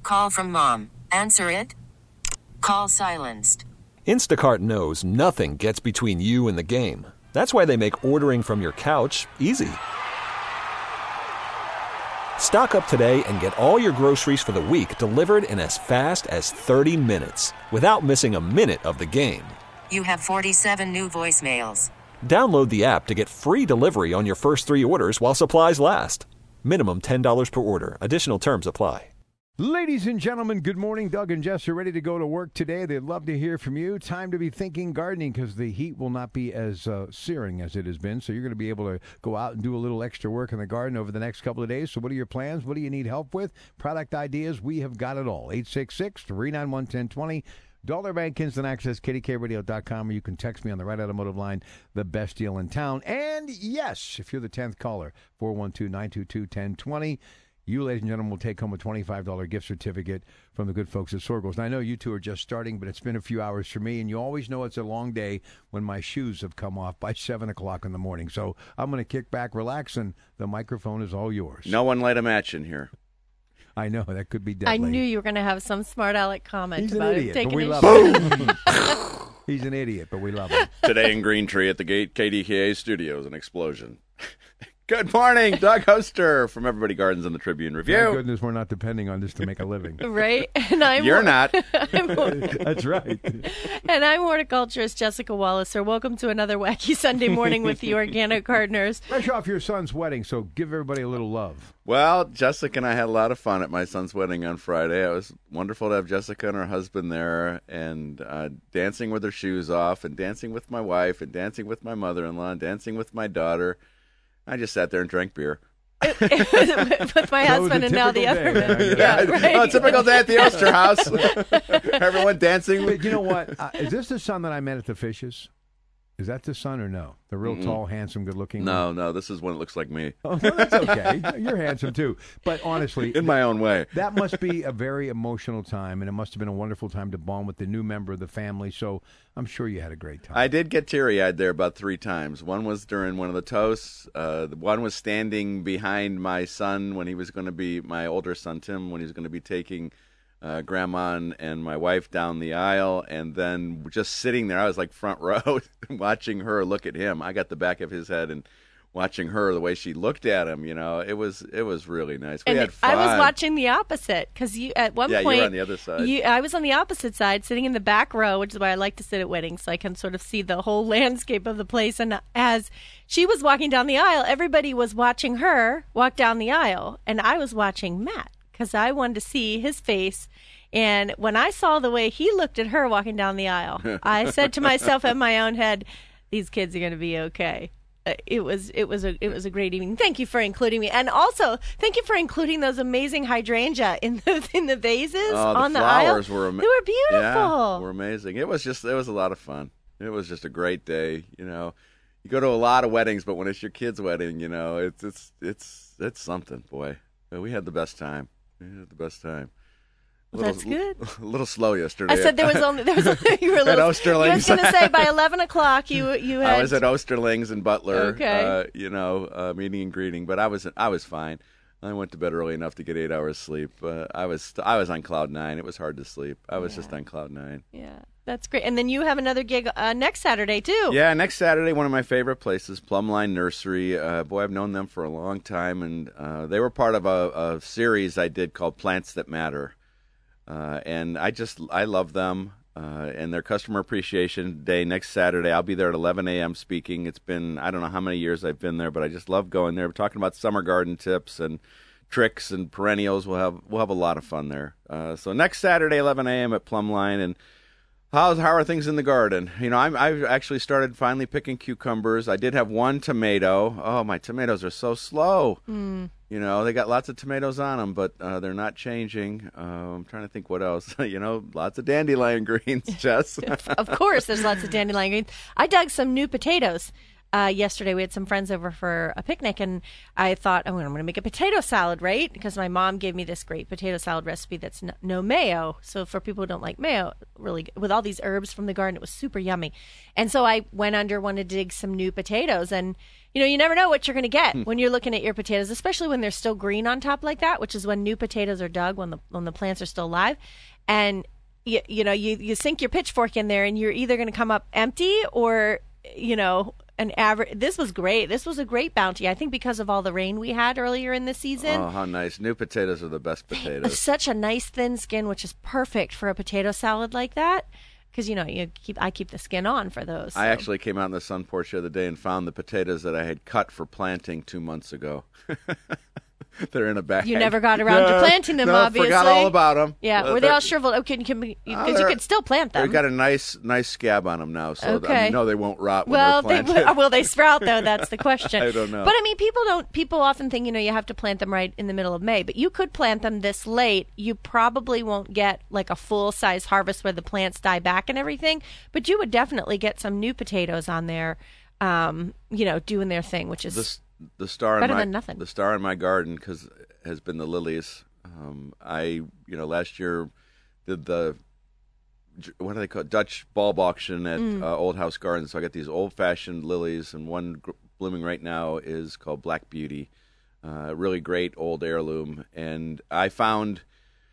Call from mom. Answer it. Call silenced. Instacart knows nothing gets between you and the game. That's why they make ordering from your couch easy. Stock up today and get all your groceries for the week delivered in as fast as 30 minutes without missing a minute of the game. You have 47 new voicemails. Download the app to get free delivery on your first 3 orders while supplies last. Minimum $10 per order. Additional terms apply. Ladies and gentlemen, good morning. Doug and Jess are ready to go to work today. They'd love to hear from you. Time to be thinking gardening because the heat will not be as searing as it has been. So you're going to be able to go out and do a little extra work in the garden over the next couple of days. So what are your plans? What do you need help with? Product ideas? We have got it all. 866-391-1020. Dollar Bank Instant Access, KDKRadio.com, or you can text me on the Right Automotive line, the best deal in town. And yes, if you're the 10th caller, 412-922-1020. You, ladies and gentlemen, will take home a $25 gift certificate from the good folks at Sorgles. And I know you two are just starting, but it's been a few hours for me, and you always know it's a long day when my shoes have come off by 7 o'clock in the morning. So I'm going to kick back, relax, and the microphone is all yours. No one light a match in here. I know, that could be deadly. I knew you were going to have some smart aleck comment He's about an him idiot, taking but we his love him. He's an idiot, but we love him. Today in Green Tree at the Gate KDKA Studios, an explosion. Good morning, Doug Hoster from Everybody Gardens and the Tribune Review. Thank goodness we're not depending on this to make a living. Right? And You're not. That's right. And I'm horticulturist Jessica Walliser. Welcome to another wacky Sunday morning with the Organic Gardeners. Fresh off your son's wedding, so give everybody a little love. Well, Jessica and I had a lot of fun at my son's wedding on Friday. It was wonderful to have Jessica and her husband there and dancing with their shoes off and dancing with my wife and dancing with my mother-in-law and dancing with my daughter. I just sat there and drank beer. With my husband and now the other man. Yeah, right. Oh, typical day at the Oster house. Everyone dancing. But you know what? Is this the son that I met at the Fishes? Is that the son or no? The real tall, handsome, good-looking one? No, this is one that looks like me. Oh, no, that's okay. You're handsome, too. But honestly, in my own way. That must be a very emotional time, and it must have been a wonderful time to bond with the new member of the family, so I'm sure you had a great time. I did get teary-eyed there about 3 times. One was during one of the toasts. One was standing behind my son when he was going to be, my older son, Tim, when he was going to be taking Grandma and my wife down the aisle, and then just sitting there. I was like front row watching her look at him. I got the back of his head and watching her, the way she looked at him, you know, it was really nice. We had fun. I was watching the opposite because you at one point you were on the other side. I was on the opposite side, sitting in the back row, which is why I like to sit at weddings, so I can sort of see the whole landscape of the place. And as she was walking down the aisle, everybody was watching her walk down the aisle, and I was watching Matt because I wanted to see his face. And when I saw the way he looked at her walking down the aisle, I said to myself in my own head, "These kids are going to be okay." It was a great evening. Thank you for including me, and also thank you for including those amazing hydrangea in the vases on the aisle. The flowers were they were beautiful. Yeah, were amazing. It was a lot of fun. It was just a great day. You know, you go to a lot of weddings, but when it's your kid's wedding, you know, it's something. Boy, we had the best time. Well, that's good. A little slow yesterday. I said there was only you were a little. At Osterling's. I was going to say by 11 o'clock you had. I was at Osterling's in Butler. Okay. Meeting and greeting, but I was fine. I went to bed early enough to get 8 hours sleep. I was on cloud 9. It was hard to sleep. I was just on cloud 9. Yeah, that's great. And then you have another gig next Saturday too. Yeah, next Saturday, one of my favorite places, Plumline Nursery. Boy, I've known them for a long time, and they were part of a series I did called Plants That Matter. And I love them, and their Customer Appreciation Day next Saturday. I'll be there at 11 a.m. speaking. It's been, I don't know how many years I've been there, but I just love going there. We're talking about summer garden tips and tricks and perennials. We'll have a lot of fun there. So next Saturday, 11 a.m. at Plumline. And how are things in the garden? You know, I've actually started finally picking cucumbers. I did have one tomato. Oh, my tomatoes are so slow. You know, they got lots of tomatoes on them, but they're not changing. I'm trying to think what else. You know, lots of dandelion greens, Jess. Of course, there's lots of dandelion greens. I dug some new potatoes yesterday we had some friends over for a picnic, and I thought, I'm going to make a potato salad, right? Because my mom gave me this great potato salad recipe that's no mayo. So for people who don't like mayo, really, with all these herbs from the garden, it was super yummy. And so I wanted to dig some new potatoes, and you never know what you're going to get when you're looking at your potatoes, especially when they're still green on top like that, which is when new potatoes are dug, when the plants are still alive. And you sink your pitchfork in there, and you're either going to come up empty or an average. This was great. This was a great bounty, I think, because of all the rain we had earlier in the season. Oh, how nice! New potatoes are the best potatoes. Such a nice thin skin, which is perfect for a potato salad like that. Because I keep the skin on for those. So. I actually came out in the sun porch the other day and found the potatoes that I had cut for planting 2 months ago. They're in a bag. You never got around to planting them, obviously. Forgot all about them. Yeah, were they all shriveled? Okay, because you could still plant them. They've got a nice scab on them now, so okay. I know they won't rot when they're planted. Will they sprout though? That's the question. I don't know. But I mean, people often think you have to plant them right in the middle of May, but you could plant them this late. You probably won't get like a full size harvest where the plants die back and everything, but you would definitely get some new potatoes on there, doing their thing, which is the star better than nothing. The star in my garden has been the lilies. I last year did the what do they call it? Dutch bulb auction at Old House Gardens. So I got these old-fashioned lilies, and one blooming right now is called Black Beauty. Really great old heirloom. And I found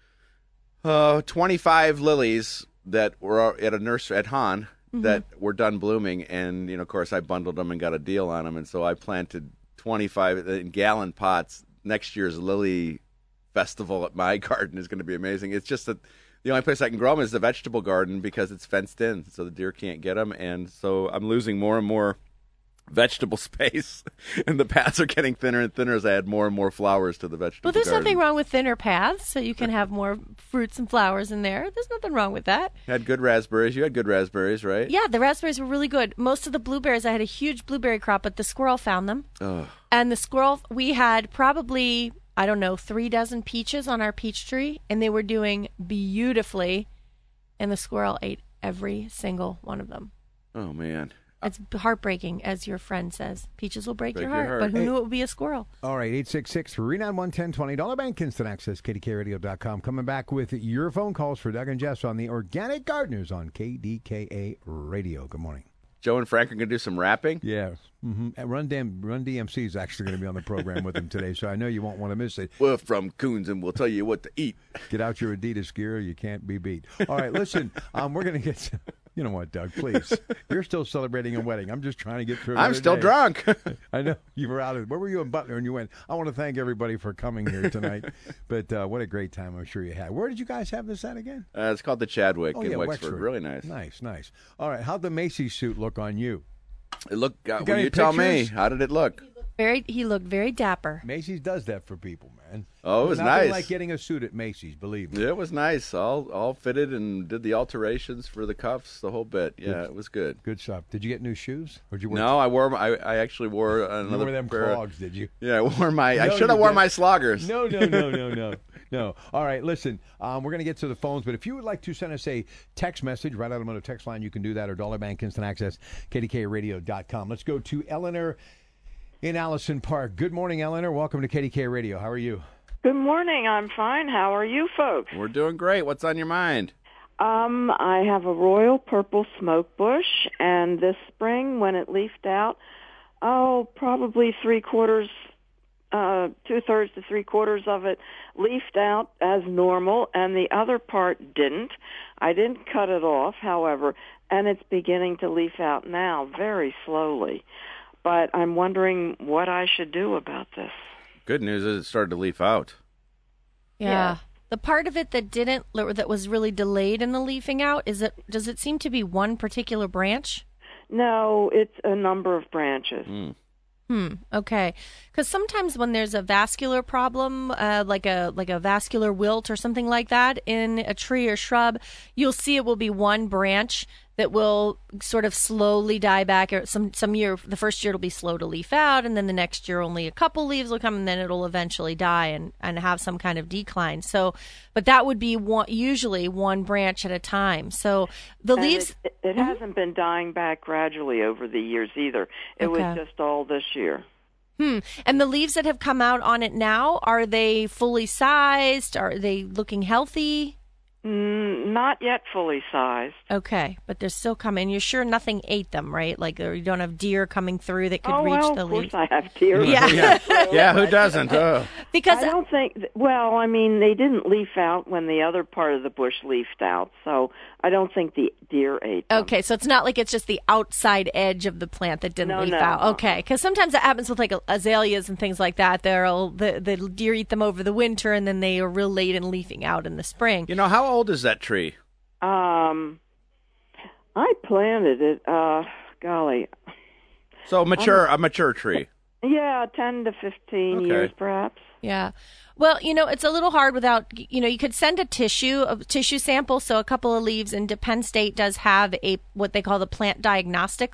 25 lilies that were at a nursery at Hahn that were done blooming. And, of course, I bundled them and got a deal on them. And so I planted 25 in gallon pots. Next year's lily festival at my garden is going to be amazing. It's just that the only place I can grow them is the vegetable garden because it's fenced in, so the deer can't get them. And so I'm losing more and more vegetable space, and the paths are getting thinner and thinner as I add more and more flowers to the vegetable garden. Well, there's nothing wrong with thinner paths, so you can have more fruits and flowers in there. There's nothing wrong with that. You had good raspberries. You had good raspberries, right? Yeah, the raspberries were really good. Most of the blueberries, I had a huge blueberry crop, but the squirrel found them. Oh. And the squirrel, we had probably, 3 dozen peaches on our peach tree, and they were doing beautifully, and the squirrel ate every single one of them. Oh, man. It's heartbreaking, as your friend says. Peaches will break your heart, but who knew it would be a squirrel? All right, 866-391-1020. Dollar Bank Instant Access, KDKRadio.com. Coming back with your phone calls for Doug and Jess on the Organic Gardeners on KDKA Radio. Good morning. Joe and Frank are going to do some rapping? Yeah. Mm-hmm. Run DMC is actually going to be on the program with them today, so I know you won't want to miss it. We're from Coons, and we'll tell you what to eat. Get out your Adidas gear. You can't be beat. All right, listen, we're going to get some... You know what, Doug, please. You're still celebrating a wedding. I'm just trying to get through it. I'm still drunk. I know. You were where were you in Butler? And you went, I want to thank everybody for coming here tonight. But what a great time I'm sure you had. Where did you guys have this at again? It's called the Chadwick in Wexford. Wexford. Really nice. Nice. All right, how'd the Macy's suit look on you? It looked, will you tell me? How did it look? He looked very dapper. Macy's does that for people, man. Oh, it was Nothing nice. like getting a suit at Macy's, believe me. Yeah, it was nice. All fitted and did the alterations for the cuffs, the whole bit. Yeah, it was good. Good stuff. Did you get new shoes? Or did you wear No, I actually wore another you wore them pair. clogs, did you? Yeah, I wore I should have worn my sloggers. No. All right, listen, we're going to get to the phones, but if you would like to send us a text message right out on the text line, you can do that, or Dollar Bank Instant Access, KDKRadio.com. Let's go to Eleanor in Allison Park. Good morning, Eleanor. Welcome to KDK Radio. How are you? Good morning. I'm fine. How are you folks? We're doing great. What's on your mind? I have a royal purple smoke bush, and this spring when it leafed out, probably 2/3 to 3/4 of it leafed out as normal, and the other part didn't. I didn't cut it off, however, and it's beginning to leaf out now very slowly. But I'm wondering what I should do about this. Good news is it started to leaf out. Yeah. The part of it that was really delayed in the leafing out, does it seem to be one particular branch? No, it's a number of branches. Okay. Because sometimes when there's a vascular problem, like a vascular wilt or something like that in a tree or shrub, you'll see it will be one branch that will sort of slowly die back. Or some year, the first year it'll be slow to leaf out, and then the next year only a couple leaves will come, and then it'll eventually die and have some kind of decline. So, but that would be usually one branch at a time. So the leaves. It hasn't been dying back gradually over the years either. It was just all this year. And the leaves that have come out on it now, are they fully sized? Are they looking healthy? Not yet fully sized. Okay, but they're still coming. You're sure nothing ate them, right? Like, or you don't have deer coming through that could reach the leaf? Of course I have deer. Yeah. Who doesn't? Oh. Because I don't think, they didn't leaf out when the other part of the bush leafed out, so I don't think the deer ate them. Okay, so it's not like it's just the outside edge of the plant that didn't leaf out. Okay, because sometimes that happens with like azaleas and things like that. The deer eat them over the winter, and then they are real late in leafing out in the spring. You know, how old is that tree? I planted it. Golly. So a mature tree. Yeah, 10 to 15 years, perhaps. Yeah. Well, it's a little hard without, you could send a tissue sample. So a couple of leaves, and Penn State does have what they call the plant diagnostic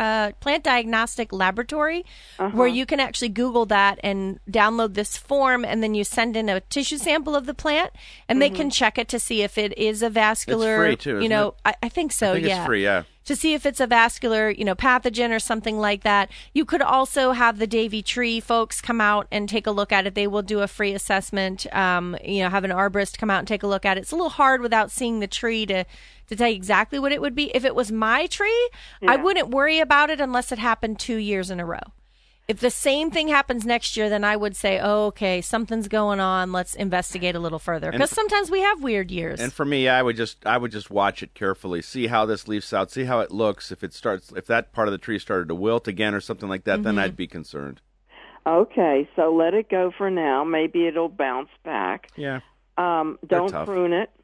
laboratory, where you can actually Google that and download this form, and then you send in a tissue sample of the plant, and they can check it to see if it is a vascular. It's free too, isn't it? I think so. I think it's free, yeah. To see if it's a vascular, pathogen or something like that. You could also have the Davy Tree folks come out and take a look at it. They will do a free assessment. Have an arborist come out and take a look at it. It's a little hard without seeing the tree to tell you exactly what it would be. If it was my tree, I wouldn't worry about it unless it happened 2 years in a row. If the same thing happens next year, then I would say, okay, something's going on. Let's investigate a little further. Because sometimes we have weird years. And for me, I would just watch it carefully, see how this leafs out, see how it looks. If that part of the tree started to wilt again or something like that, then I'd be concerned. Okay, so let it go for now. Maybe it'll bounce back. Yeah. Don't prune it.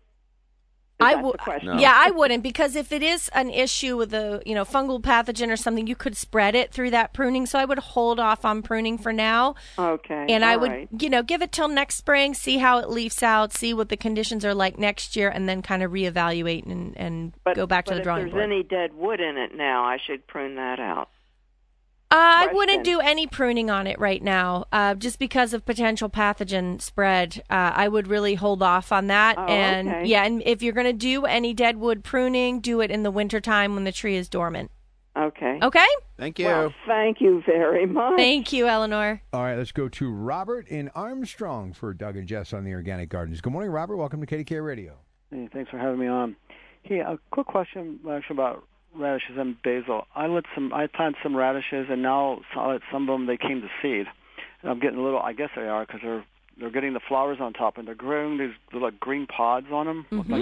No. Yeah, I wouldn't, because if it is an issue with a fungal pathogen or something, you could spread it through that pruning. So I would hold off on pruning for now. Okay. And I would, give it till next spring, see how it leaves out, see what the conditions are like next year, and then kind of reevaluate and go back to the drawing board. But if there's any dead wood in it now, I should prune that out. I wouldn't do any pruning on it right now, just because of potential pathogen spread. I would really hold off on that. Okay. And if you're going to do any dead wood pruning, do it in the wintertime when the tree is dormant. Okay. Okay? Thank you. Well, thank you very much. Thank you, Eleanor. All right, let's go to Robert in Armstrong for Doug and Jess on the Organic Gardens. Good morning, Robert. Welcome to KDK Radio. Hey, thanks for having me on. Hey, a quick question actually about radishes and basil. I planted some radishes, and now some of them, they came to seed. And I'm getting a little, I guess they are, because they're getting the flowers on top, and they're growing these little green pods on them.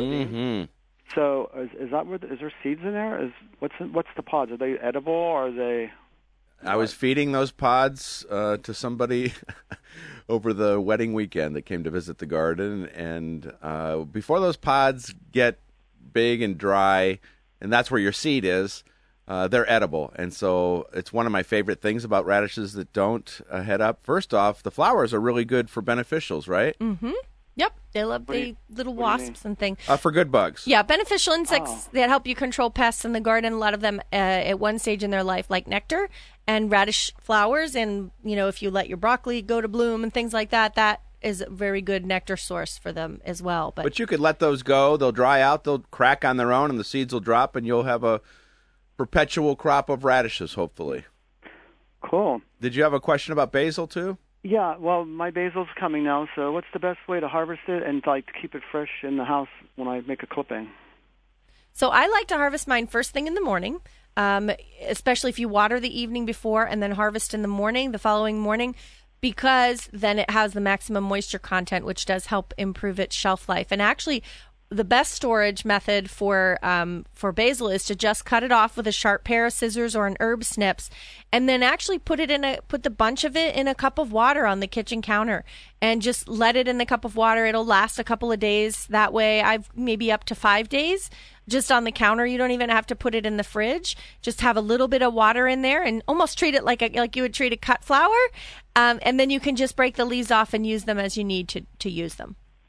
So is there seeds in there? What's the pods? Are they edible, or are they? I was feeding those pods to somebody over the wedding weekend that came to visit the garden, and before those pods get big and dry, and that's where your seed is, they're edible. And so it's one of my favorite things about radishes that don't head up. First off, the flowers are really good for beneficials, right? Mm-hmm. Yep. They love the little wasps and things. For good bugs. Yeah, beneficial insects that help you control pests in the garden. A lot of them at one stage in their life like nectar and radish flowers. And, if you let your broccoli go to bloom and things like that, that is a very good nectar source for them as well. But you could let those go. They'll dry out. They'll crack on their own, and the seeds will drop, and you'll have a perpetual crop of radishes, hopefully. Cool. Did you have a question about basil, too? Yeah, well, my basil's coming now, so what's the best way to harvest it and to keep it fresh in the house when I make a clipping? So I like to harvest mine first thing in the morning, especially if you water the evening before and then harvest in the morning, the following morning, because then it has the maximum moisture content, which does help improve its shelf life. And actually, the best storage method for basil is to just cut it off with a sharp pair of scissors or an herb snips, and then actually put the bunch of it in a cup of water on the kitchen counter, and just let it in the cup of water. It'll last a couple of days. That way, I've maybe up to 5 days just on the counter. You don't even have to put it in the fridge. Just have a little bit of water in there, and almost treat it like you would treat a cut flower, and then you can just break the leaves off and use them as you need to use them.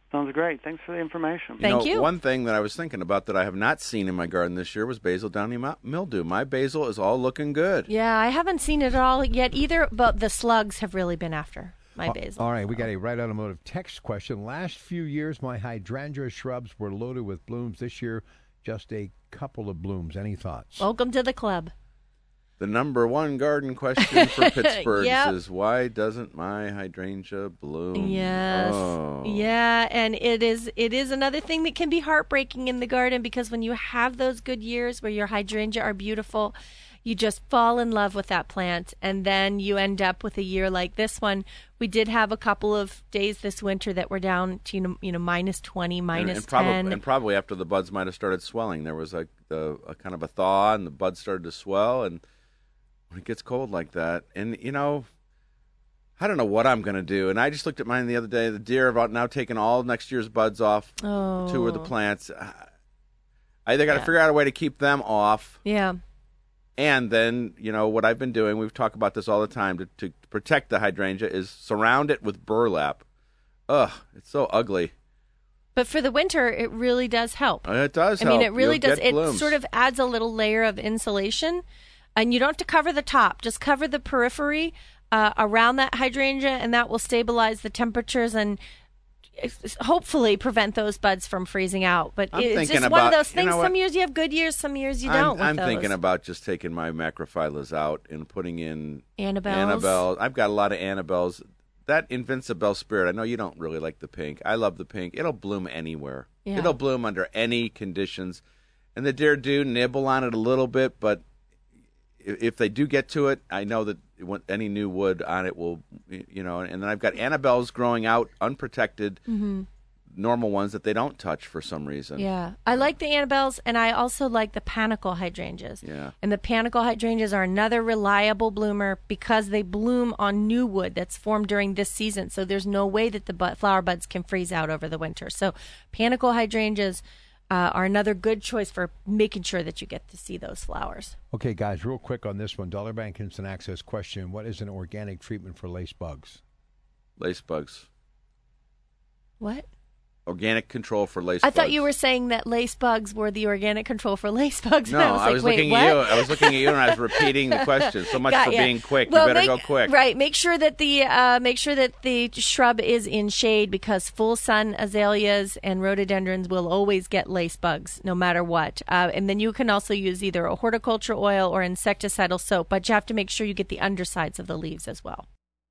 Sounds great. Thanks for the information. Thank you. One thing that I was thinking about that I have not seen in my garden this year was basil downy mildew. My basil is all looking good. Yeah, I haven't seen it all yet either, but the slugs have really been after my basil. All right, we got a Right Automotive text question. Last few years, my hydrangea shrubs were loaded with blooms. This year, just a couple of blooms. Any thoughts? Welcome to the club. The number one garden question for Pittsburgh Yep. is, why doesn't my hydrangea bloom? Yes. Oh. Yeah, and it is another thing that can be heartbreaking in the garden, because when you have those good years where your hydrangea are beautiful, you just fall in love with that plant, and then you end up with a year like this one. We did have a couple of days this winter that were down to minus 20, minus 10. And probably after the buds might have started swelling. There was a kind of a thaw, and the buds started to swell, and when it gets cold like that, and I don't know what I'm going to do. And I just looked at mine the other day. The deer have now taken all next year's buds off. Oh. 2 of the plants. I either got to figure out a way to keep them off. Yeah. And then, what I've been doing, we've talked about this all the time, to protect the hydrangea, is surround it with burlap. Ugh, it's so ugly. But for the winter, it really does help. It does I help. mean, it really You'll does. get It blooms. sort of adds a little layer of insulation. And you don't have to cover the top. Just cover the periphery around that hydrangea, and that will stabilize the temperatures and hopefully prevent those buds from freezing out. But it's just one of those things. Some years you have good years, some years you don't. I'm thinking about just taking my macrophyllus out and putting in Annabelles. I've got a lot of Annabelles. That Invincibelle Spirit, I know you don't really like the pink. I love the pink. It'll bloom anywhere. Yeah. It'll bloom under any conditions. And the deer do nibble on it a little bit, but if they do get to it, I know that any new wood on it will, and then I've got Annabelles growing out unprotected, normal ones that they don't touch for some reason. Yeah. I like the Annabelles, and I also like the panicle hydrangeas. Yeah. And the panicle hydrangeas are another reliable bloomer because they bloom on new wood that's formed during this season. So there's no way that the flower buds can freeze out over the winter. So panicle hydrangeas are another good choice for making sure that you get to see those flowers. Okay, guys, real quick on this one. Dollar Bank Instant Access question. What is an organic treatment for lace bugs? Lace bugs. What? Organic control for lace I bugs. thought you were saying that lace bugs were the organic control for lace bugs. No, and I was like, looking wait, at you. what? I was looking at you, and I was repeating the question. So much Got for ya. being quick. Well, You better go quick. Right. Make sure that the shrub is in shade, because full sun azaleas and rhododendrons will always get lace bugs no matter what. And then you can also use either a horticulture oil or insecticidal soap, but you have to make sure you get the undersides of the leaves as well.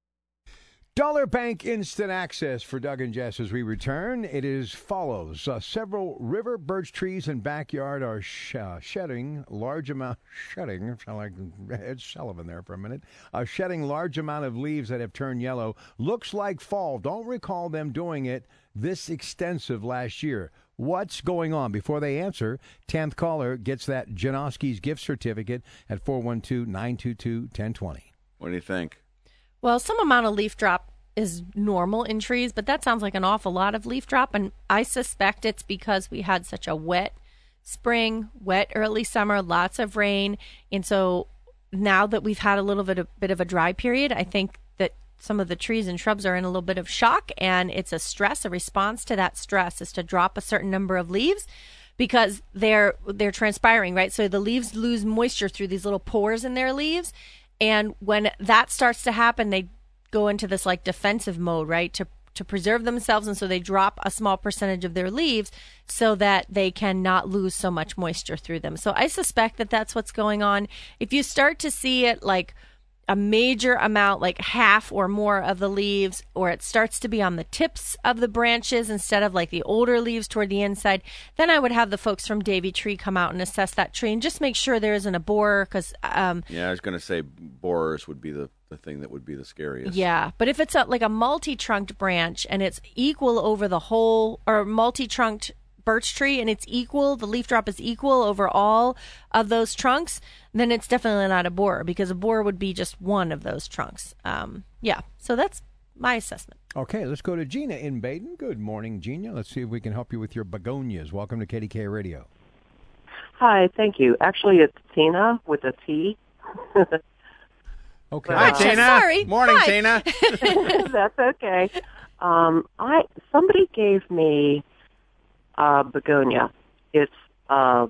Dollar Bank Instant Access for Doug and Jess as we return. It is follows. Several river birch trees in backyard are shedding large amount. Shedding, sound like Ed Sullivan there for a minute. Shedding large amount of leaves that have turned yellow. Looks like fall. Don't recall them doing it this extensive last year. What's going on? Before they answer, 10th caller gets that Janoski's gift certificate at 412-922-1020. What do you think? Well, some amount of leaf drop is normal in trees, but that sounds like an awful lot of leaf drop, and I suspect it's because we had such a wet spring, wet early summer, lots of rain, and so now that we've had a little bit of a dry period, I think that some of the trees and shrubs are in a little bit of shock, and it's a response to that stress is to drop a certain number of leaves because they're transpiring, right? So the leaves lose moisture through these little pores in their leaves. And when that starts to happen, they go into this like defensive mode, right, to preserve themselves. And so they drop a small percentage of their leaves so that they cannot lose so much moisture through them. So I suspect that that's what's going on. If you start to see it like a major amount, like half or more of the leaves, or it starts to be on the tips of the branches instead of like the older leaves toward the inside, then I would have the folks from Davy Tree come out and assess that tree and just make sure there isn't a borer, because Yeah, I was going to say borers would be the thing that would be the scariest. yeah, but if it's like a multi-trunked branch and it's equal over the whole, or multi-trunked birch tree and it's equal, the leaf drop is equal over all of those trunks, then it's definitely not a borer, because a borer would be just one of those trunks. Yeah, so that's my assessment. Okay, let's go to Gina in Baden. Good morning, Gina. Let's see if we can help you with your begonias. Welcome to KDK Radio. Hi, thank you. Actually, it's Tina with a T. Okay. Hi, Oh, Tina. sorry. Morning, Hi. Tina. That's okay. Somebody gave me begonia. It's what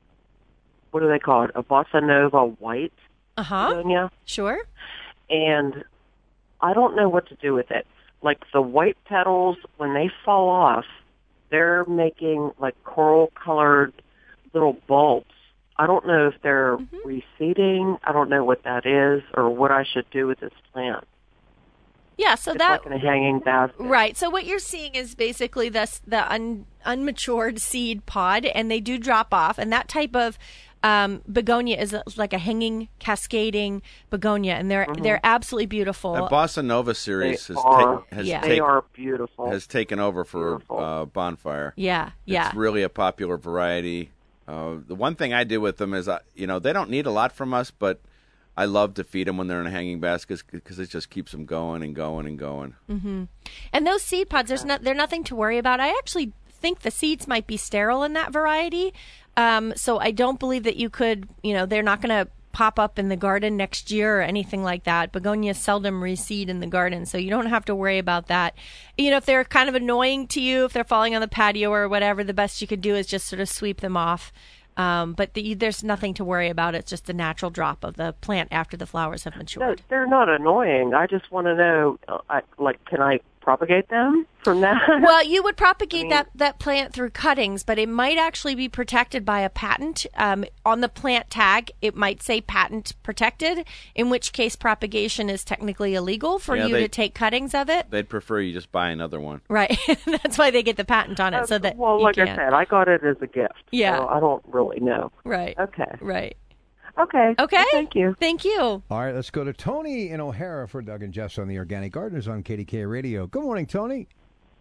do they call it? A bossa nova white begonia. Sure. And I don't know what to do with it. Like the white petals, when they fall off, they're making like coral-colored little bulbs. I don't know if they're receding. I don't know what that is or what I should do with this plant. Yeah, so it's that like in a hanging basket. Right. So what you're seeing is basically the unmatured seed pod, and they do drop off. And that type of begonia is like a hanging, cascading begonia, and they're absolutely beautiful. The Bossa Nova series they are beautiful. Has taken over for Bonfire. Yeah, It's really a popular variety. The one thing I do with them is, they don't need a lot from us, but I love to feed them when they're in a hanging basket because it just keeps them going and going and going. Mm-hmm. And those seed pods, they're nothing to worry about. I actually think the seeds might be sterile in that variety. So I don't believe that you could, they're not going to pop up in the garden next year or anything like that. Begonias seldom reseed in the garden, so you don't have to worry about that. If they're kind of annoying to you, if they're falling on the patio or whatever, the best you could do is just sort of sweep them off. But there's nothing to worry about. It's just the natural drop of the plant after the flowers have matured. No, they're not annoying. I just want to know, can I propagate them from that? Well, you would propagate that plant through cuttings, but it might actually be protected by a patent. On the plant tag, it might say patent protected, in which case propagation is technically illegal for you to take cuttings of it. They'd prefer you just buy another one. Right. That's why they get the patent on it. I said, I got it as a gift. Yeah. So I don't really know. Right. Okay. Right. Okay. Okay. Well, thank you. Thank you. All right, let's go to Tony in O'Hara for Doug and Jess on the Organic Gardeners on KDK Radio. Good morning, Tony.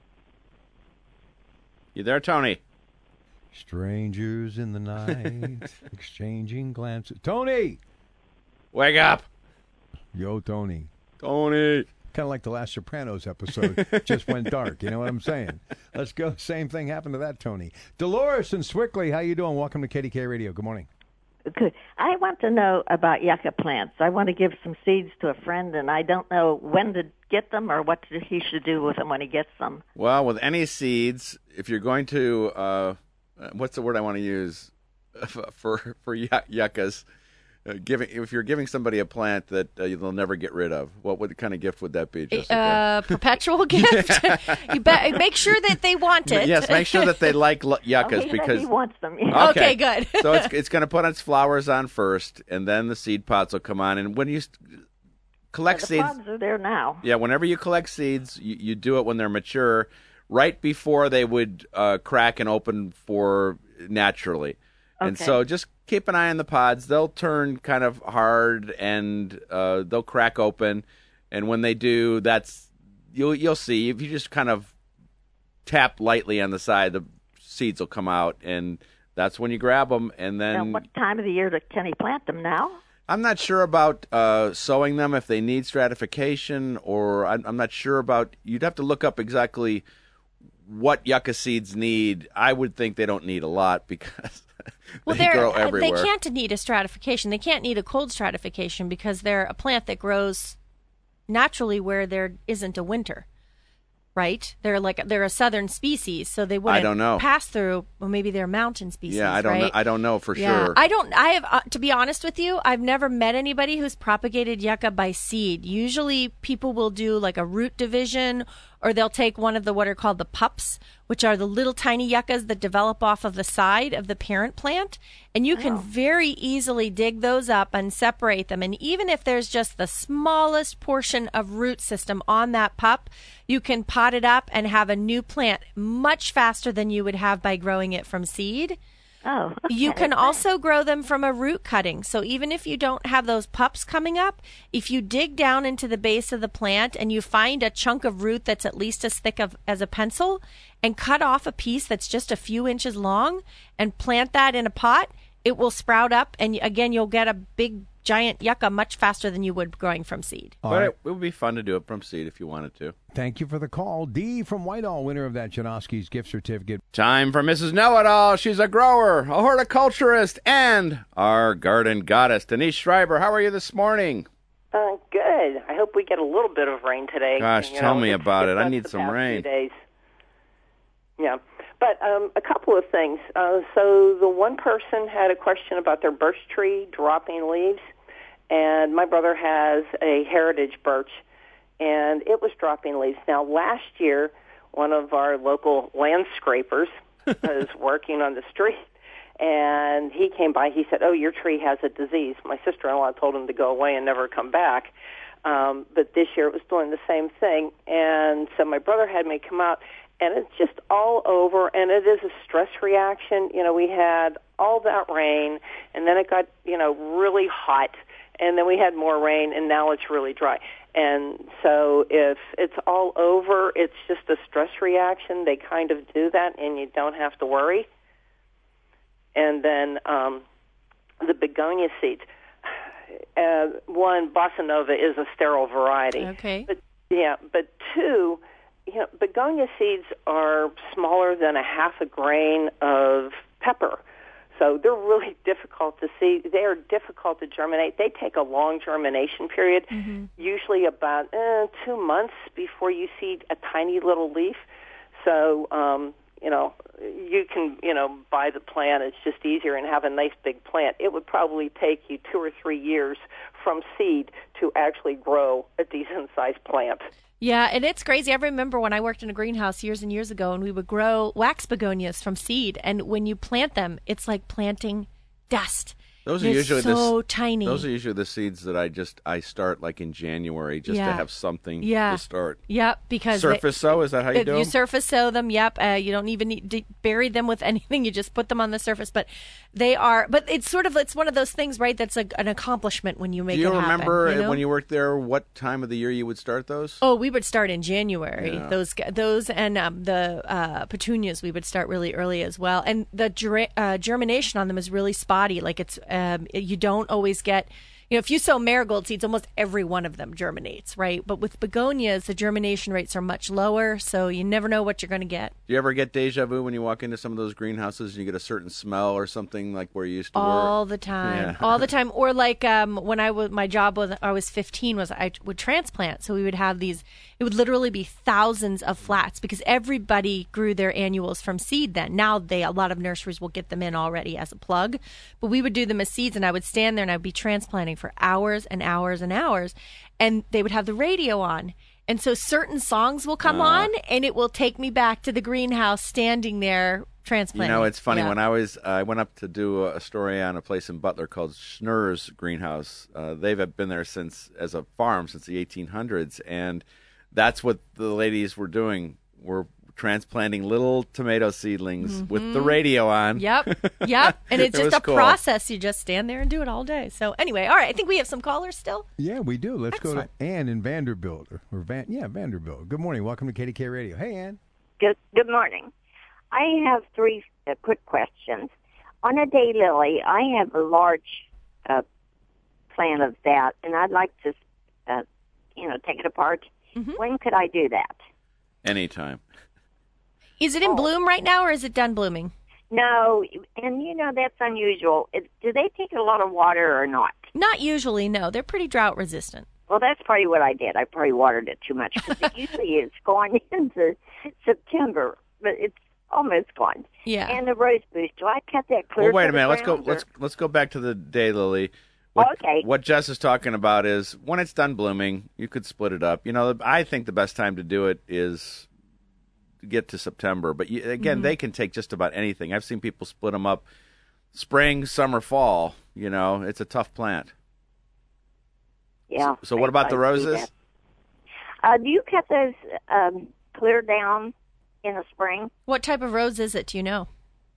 You there, Tony? Strangers in the night, exchanging glances. Tony! Wake up! Yo, Tony. Tony! Kind of like the last Sopranos episode, just went dark. You know what I'm saying? Let's go. Same thing happened to that, Tony. Dolores and Swickley, how you doing? Welcome to KDK Radio. Good morning. Good. I want to know about yucca plants. I want to give some seeds to a friend, and I don't know when to get them or what he should do with them when he gets them. Well, with any seeds, if you're going to, what's the word I want to use for yuccas? If you're giving somebody a plant that they'll never get rid of, what kind of gift would that be, Jessica? Perpetual gift. You make sure that they want it. Yes, make sure that they like yuccas because he wants them. Yeah. Okay, good. So it's going to put its flowers on first, and then the seed pods will come on. And when you collect seeds, the pods are there now. Yeah, whenever you collect seeds, you do it when they're mature, right before they would crack and open for naturally. Okay. And so just keep an eye on the pods. They'll turn kind of hard and they'll crack open. And when they do, you'll see. If you just kind of tap lightly on the side, the seeds will come out, and that's when you grab them. And then, now, what time of the year can he plant them now? I'm not sure about sowing them if they need stratification, or I'm not sure about. You'd have to look up exactly what yucca seeds need. I would think they don't need a lot because they grow everywhere. They can't need a stratification. They can't need a cold stratification because they're a plant that grows naturally where there isn't a winter, right? They're a southern species, so they wouldn't I don't know. pass through. Well, maybe they're a mountain species. Yeah, I don't know. I don't know for sure. I have to be honest with you, I've never met anybody who's propagated yucca by seed. Usually, people will do like a root division, or they'll take one of what are called the pups, which are the little tiny yuccas that develop off of the side of the parent plant. And you can very easily dig those up and separate them. And even if there's just the smallest portion of root system on that pup, you can pot it up and have a new plant much faster than you would have by growing it from seed. Oh, okay. You can also grow them from a root cutting. So even if you don't have those pups coming up, if you dig down into the base of the plant and you find a chunk of root that's at least as thick as a pencil and cut off a piece that's just a few inches long and plant that in a pot, it will sprout up. And again, you'll get a big, giant yucca much faster than you would growing from seed. But it would be fun to do it from seed if you wanted to. Thank you for the call. Dee from Whitehall, winner of that Janoski's gift certificate. Time for Mrs. Know-It-All. She's a grower, a horticulturist, and our garden goddess. Denise Schreiber, how are you this morning? Good. I hope we get a little bit of rain today. Gosh, tell me about it. I need some rain. Days. Yeah. But a couple of things. So the one person had a question about their birch tree dropping leaves, and my brother has a heritage birch, and it was dropping leaves. Now, last year, one of our local landscapers was working on the street, and he came by. He said, "Oh, your tree has a disease." My sister-in-law told him to go away and never come back. But this year it was doing the same thing. And so my brother had me come out, and it's just all over, and it is a stress reaction. You know, we had all that rain, and then it got, really hot, and then we had more rain, and now it's really dry. And so if it's all over, it's just a stress reaction. They kind of do that, and you don't have to worry. And then the begonia seeds. One, Bossa Nova is a sterile variety. Okay. But two, begonia seeds are smaller than a half a grain of pepper. So they're really difficult to see. They are difficult to germinate. They take a long germination period, usually about 2 months before you see a tiny little leaf. So, you can, buy the plant. It's just easier and have a nice big plant. It would probably take you 2 or 3 years from seed to actually grow a decent-sized plant. Yeah, and it's crazy. I remember when I worked in a greenhouse years and years ago, and we would grow wax begonias from seed. And when you plant them, it's like planting dust. Those are usually so tiny. Those are usually the seeds that I start like in January just to have something to start. Yep, because surface sow, is that how you do them? You surface sow them. Yep, you don't even need to bury them with anything. You just put them on the surface. But it's one of those things, right? That's an accomplishment when you make it happen. Do you remember when you worked there what time of the year you would start those? Oh, we would start in January. Yeah. Those and the petunias we would start really early as well. And the germination on them is really spotty. Like it's you don't always get, if you sow marigold seeds, almost every one of them germinates, right? But with begonias, the germination rates are much lower, so you never know what you're going to get. Do you ever get deja vu when you walk into some of those greenhouses and you get a certain smell or something like where you used to work? All the time. All the time. Or like when my job was, I was 15, I would transplant. So we would have these, it would literally be thousands of flats because everybody grew their annuals from seed then. Now a lot of nurseries will get them in already as a plug. But we would do them as seeds, and I would stand there and I would be transplanting for hours and hours and hours, and they would have the radio on, and so certain songs will come on, and it will take me back to the greenhouse standing there transplanting. It's funny, when I went up to do a story on a place in Butler called Schnurr's Greenhouse. They've been there as a farm since the 1800s, and that's what the ladies were doing. Were transplanting little tomato seedlings with the radio on. Yep. And it's just a process. You just stand there and do it all day. So anyway, all right. I think we have some callers still. Yeah, we do. Let's go to Ann in Vanderbilt. Vanderbilt. Good morning. Welcome to KDK Radio. Hey, Ann. Good morning. I have 3 quick questions. On a daylily, I have a large plant of that, and I'd like to, take it apart. When could I do that? Anytime. Is it in bloom right now, or is it done blooming? No, and that's unusual. Do they take a lot of water or not? Not usually, no. They're pretty drought resistant. Well, that's probably what I did. I probably watered it too much because it usually is going into September, but it's almost gone. Yeah. And the rose bush, do I cut that clear? Well, wait a minute. Let's go back to the daylily. Okay. What Jess is talking about is when it's done blooming, you could split it up. I think the best time to do it is get to September, but again, they can take just about anything. I've seen people split them up spring, summer, fall. It's a tough plant. Yeah. So what about the roses? Do you cut those clear down in the spring? What type of rose is it? Do you know?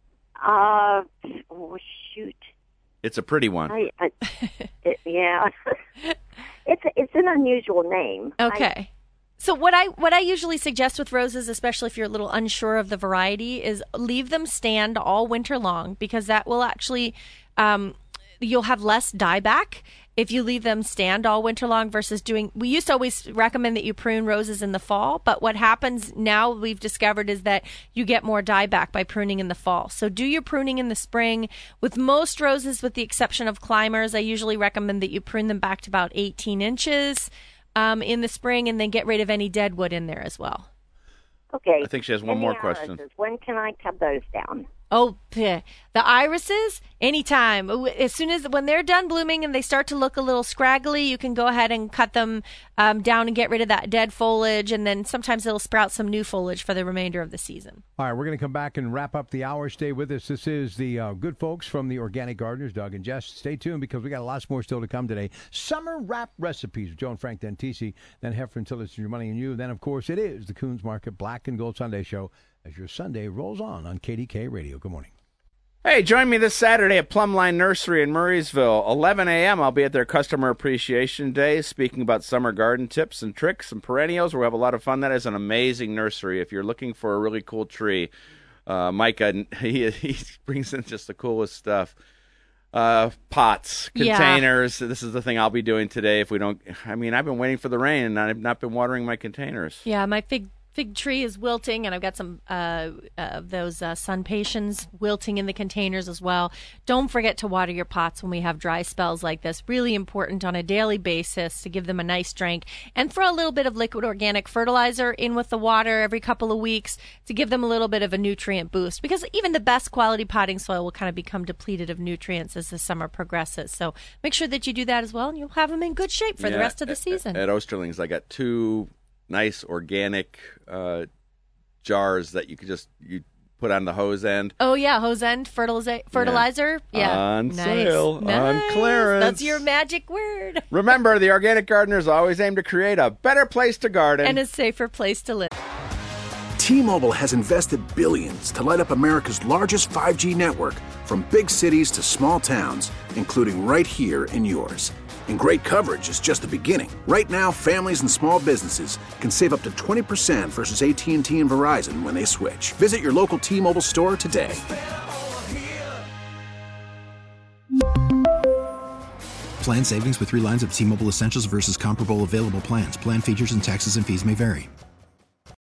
Shoot. It's a pretty one. Yeah. It's an unusual name. Okay. So what I usually suggest with roses, especially if you're a little unsure of the variety, is leave them stand all winter long, because that will actually you'll have less dieback. if you leave them stand all winter long versus we used to always recommend that you prune roses in the fall, but what happens now we've discovered is that you get more dieback by pruning in the fall. So do your pruning in the spring. With most roses, with the exception of climbers, I usually recommend that you prune them back to about 18 inches in the spring, and then get rid of any dead wood in there as well. Okay. I think she has one more question. When can I cut those down? Oh, the irises, anytime. As soon as when they're done blooming and they start to look a little scraggly, you can go ahead and cut them down and get rid of that dead foliage, and then sometimes it'll sprout some new foliage for the remainder of the season. All right, we're going to come back and wrap up the hour. Stay with us. This is the good folks from the Organic Gardeners, Doug and Jess. Stay tuned because we got lots more still to come today. Summer wrap recipes with Joe and Frank Dentisi, then Heifer and Tillis and Your Money and You. Then, of course, it is the Coons Market Black and Gold Sunday Show as your Sunday rolls on KDK Radio. Good morning. Hey, join me this Saturday at Plumline Nursery in Murraysville. 11 a.m. I'll be at their Customer Appreciation Day speaking about summer garden tips and tricks and perennials. We'll have a lot of fun. That is an amazing nursery. If you're looking for a really cool tree, Micah, he brings in just the coolest stuff. Pots, containers. Yeah. This is the thing I'll be doing today if we don't. I mean, I've been waiting for the rain, and I've not been watering my containers. Yeah, my fig tree is wilting, and I've got some of those sun patiens wilting in the containers as well. Don't forget to water your pots when we have dry spells like this. Really important on a daily basis to give them a nice drink, and throw a little bit of liquid organic fertilizer in with the water every couple of weeks to give them a little bit of a nutrient boost, because even the best quality potting soil will kind of become depleted of nutrients as the summer progresses. So make sure that you do that as well, and you'll have them in good shape for the rest of the season. At Osterling's, I got 2 nice organic jars that you put on the hose end. Oh yeah, hose end fertilizer. Yeah, on nice. Sale, on clearance. That's your magic word. Remember, the Organic Gardeners always aim to create a better place to garden and a safer place to live. T-Mobile has invested billions to light up America's largest 5G network, from big cities to small towns, including right here in yours. And great coverage is just the beginning. Right now, families and small businesses can save up to 20% versus AT&T and Verizon when they switch. Visit your local T-Mobile store today. Plan savings with 3 lines of T-Mobile Essentials versus comparable available plans. Plan features and taxes and fees may vary.